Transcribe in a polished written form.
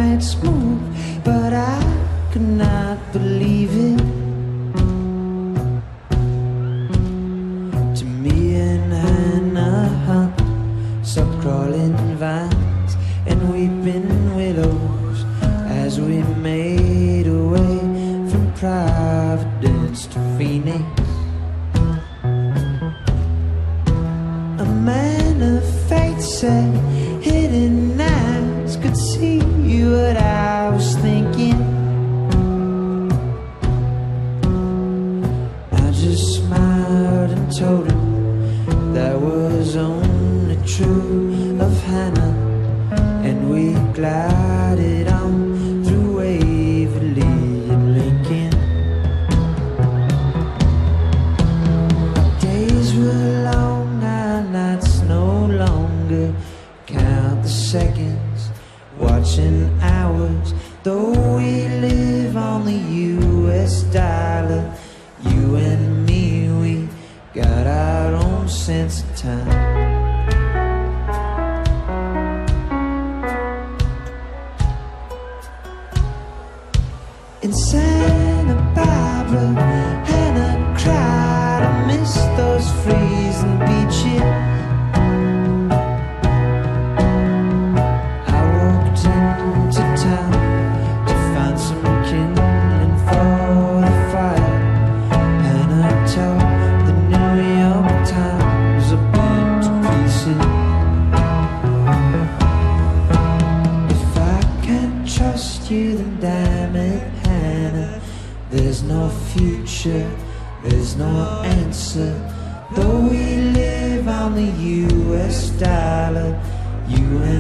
roommate's move, but I could not believe it. To me and Hannah Hunt, sub-crawling vines and weeping willows, as we made our way from Providence to Phoenix. A man of faith said hidden eyes could see what I was thinking. I just smiled and told him that was only true of Hannah, and we glided on through Waverly and Lincoln. Our days were long, our nights no longer. Count the seconds, watching hours. Though we live on the US dollar, you and me, we got our own sense of time. In Santa Barbara, Hannah cried, I miss those freezing beaches. I walked into town to find some kindling for the fire. Hannah tore the New York Times a bit to pieces. If I can't trust you, then damn it, there's no future, there's no answer. Though we live on the US dollar, you